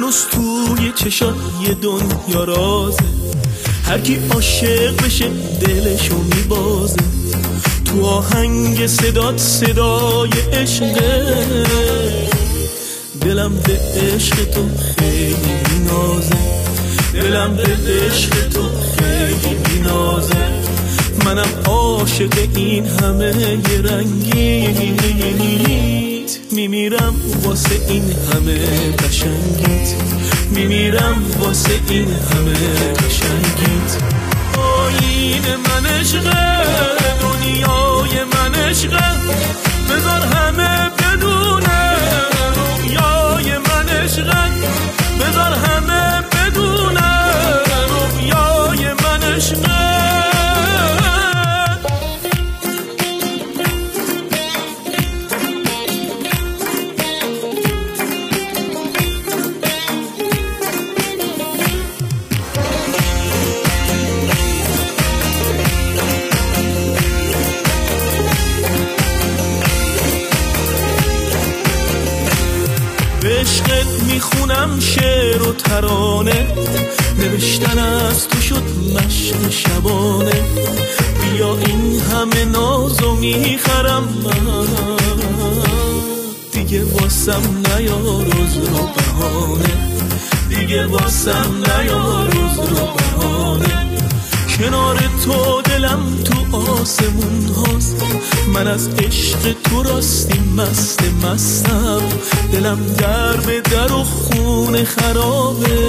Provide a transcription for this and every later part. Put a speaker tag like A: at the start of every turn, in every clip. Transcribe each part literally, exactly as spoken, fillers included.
A: هنوز توی چشات یه دنیا رازه، هر کی عاشق بشه دلشو میبازه. تو آهنگ صدات صدای عشقه، دلم به عشق تو خیلی نازه، دلم به عشق تو خیلی نازه. منم عاشق این همه ی رنگیت، میمیرم واسه این همه قشنگیت، میمیرم واسه این همه قشنگیت. آیین من عشقه، دنیای من عشقه، بذار همه بدونه. رویای من عشقه، بذار همه بدونه. رویای من عشقه. عشقت میخونم شعر و ترانه، نوشتن از تو شد مشق شبانه. بیا این همه نازو میخرم من، دیگه واسم نیار عذر و بهانه، دیگه واسم نیار عذر و بهانه. کنار تو دلم تو آسمون هاست، من از عشق تو راستی مست مستم. دلم در به در و خون خرابه،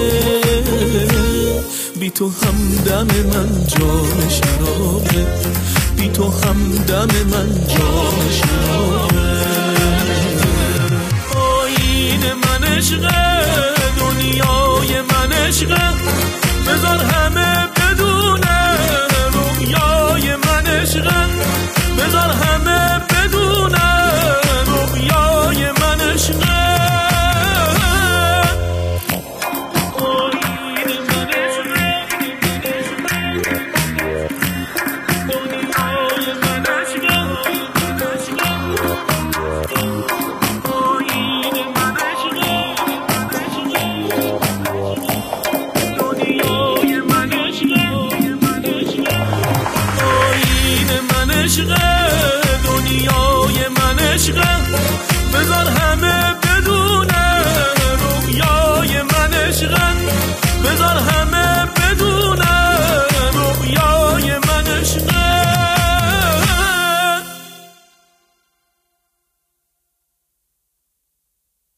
A: بی تو همدم من جام شرابه، بی تو همدم من جام شرابه. آیین من عشقه، دنیای من عشقه، بذار همه بدونه. رویای من عشقه، بذار همه